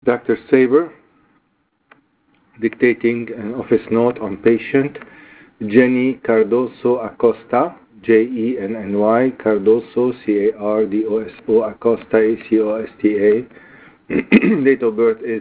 Dr. Saber, dictating an office note on patient Jenny Cardoso Acosta, Jenny Cardoso, Cardoso, Acosta, Acosta. Date of birth is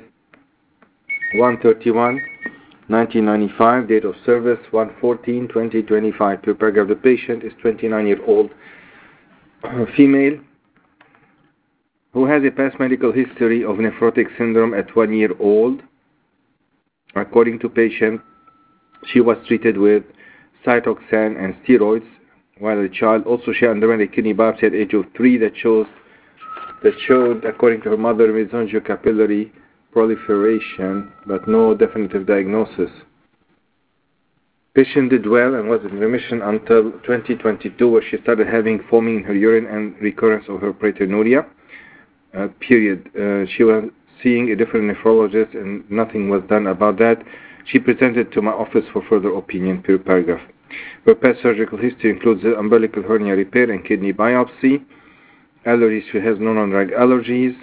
1/31/1995. Date of service 1/14/2025. Per paragraph, the patient is 29-year-old female who has a past medical history of nephrotic syndrome at 1 year old. According to patient, she was treated with cytoxan and steroids while a child. Also, she underwent a kidney biopsy at age of 3 that showed, according to her mother, mesangiocapillary proliferation, but no definitive diagnosis. Patient did well and was in remission until 2022, where she started having foaming in her urine and recurrence of her proteinuria. She was seeing a different nephrologist and nothing was done about that. She presented to my office for further opinion. Per paragraph. Her past surgical history includes the umbilical hernia repair and kidney biopsy. Allergies, she has no non-drug allergies.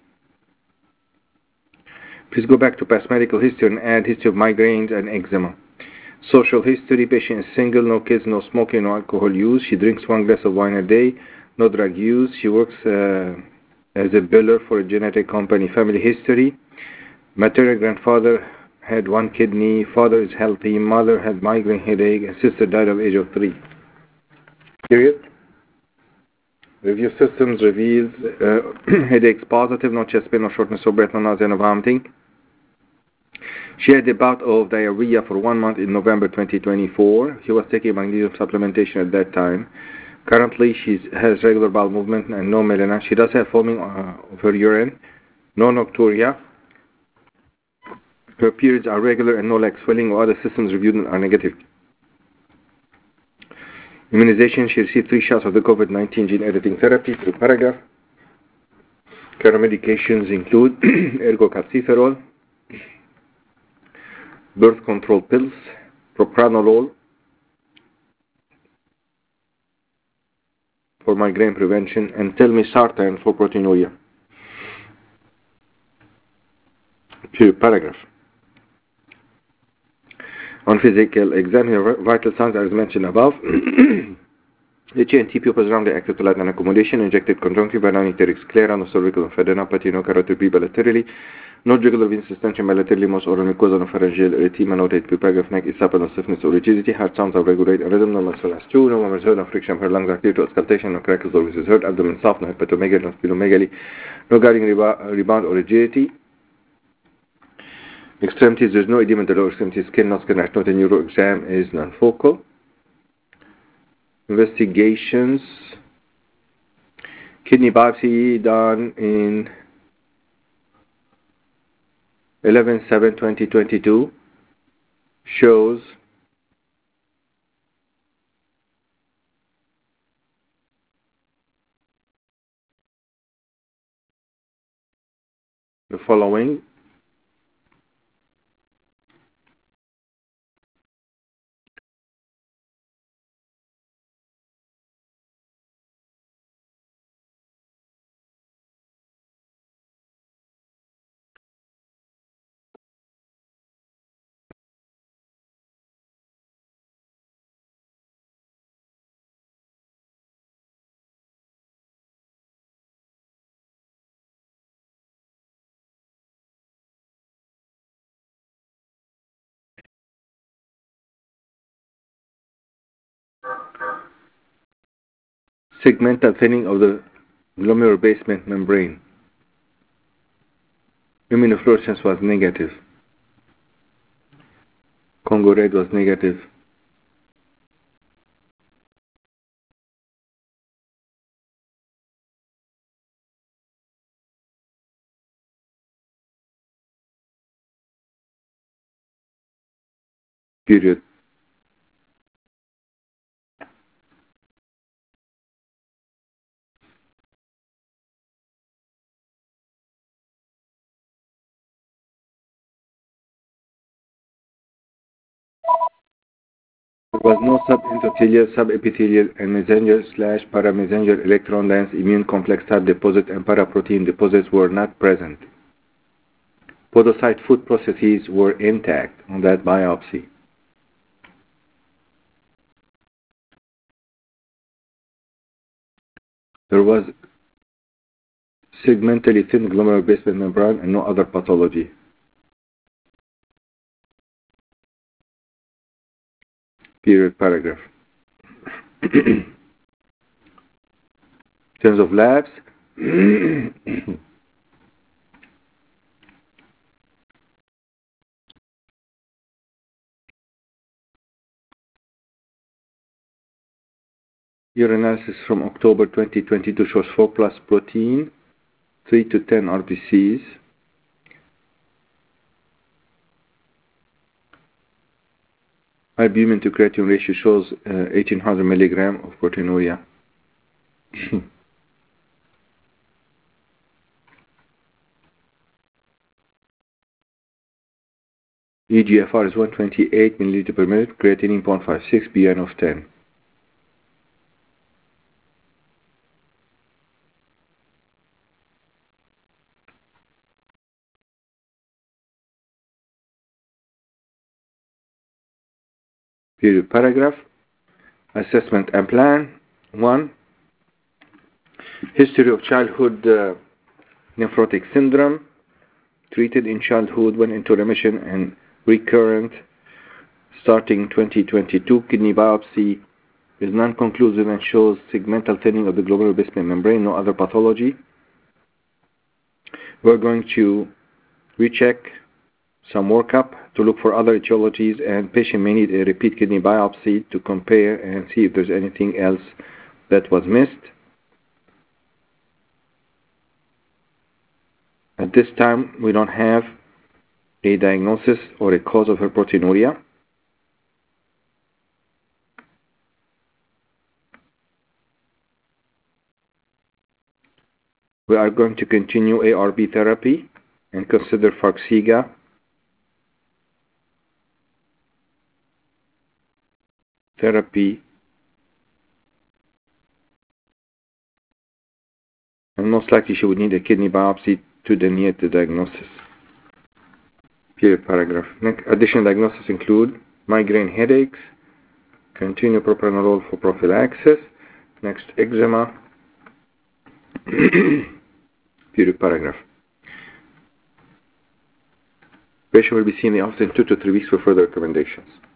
Please go back to past medical history and add history of migraines and eczema. Social history, patient is single, no kids, no smoking, no alcohol use. She drinks 1 glass of wine a day, no drug use. She works as a biller for a genetic company. Family history, maternal grandfather had 1 kidney, father is healthy, mother had migraine headache, and sister died at the age of 3. Period. Review systems reveals headaches positive, no chest pain, no shortness of breath, no nausea, no vomiting. She had a bout of diarrhea for 1 month in November 2024. She was taking magnesium supplementation at that time. Currently, she has regular bowel movement and no melena. She does have foaming of her urine, no nocturia. Her periods are regular and no leg swelling or other systems reviewed are negative. Immunization, she received 3 shots of the COVID-19 gene editing therapy. Per paragraph. Current medications include ergocalciferol, birth control pills, propranolol for migraine prevention, and telmisartan for proteinuria. Per paragraph. On physical exam, her vital signs are as mentioned above. The HNT pupils roundly active to light and accommodation, injected conjunctiva, non-icteric sclera, no cervical lymphadenopathy, no carotid bilaterally, no jugular venous distension bilaterally, most oral mucosa, no pharyngeal erythema, no tape paragraph, neck is supple, no stiffness or rigidity, heart sounds are regulate rhythm, no muscle as 2, no murmurs heard, no friction of her lungs are clear to auscultation, no crackles or voices heard, abdomen soft, no hepatomegaly, no splenomegaly, no guarding rebound or rigidity. Extremities, there's no edema in the lower extremity skin, no skin rash, no the neuro exam is non-focal. Investigations. Kidney biopsy done in 11/7/2022 shows the following. Segmental thinning of the glomerular basement membrane. Immunofluorescence was negative. Congo red was negative. Period. There was no subendothelial, subepithelial, and mesangial/paramesangial electron dense immune complex type deposit and paraprotein deposits were not present. Podocyte food processes were intact on that biopsy. There was segmentally thin glomerular basement membrane and no other pathology. Period, paragraph. In terms of labs, urinalysis from October 2022 shows 4 plus protein, 3 to 10 RBCs. Albumin to creatinine ratio shows 1800 milligram of proteinuria. eGFR is 128 milliliter per minute, creatinine 0.56, BN of 10. Period, paragraph. Assessment and plan. 1. History of childhood nephrotic syndrome. Treated in childhood, went into remission and recurrent starting 2022. Kidney biopsy is non-conclusive and shows segmental thinning of the glomerular basement membrane, no other pathology. We're going to recheck some workup to look for other etiologies, and patient may need a repeat kidney biopsy to compare and see if there's anything else that was missed. At this time, we don't have a diagnosis or a cause of her proteinuria. We are going to continue ARB therapy and consider Farxiga. Therapy, and most likely she would need a kidney biopsy to delineate the diagnosis. Period, paragraph. Next, additional diagnoses include migraine headaches, continue propranolol for prophylaxis. Next, eczema. Period, paragraph. Patient will be seen in the office in 2 to 3 weeks for further recommendations.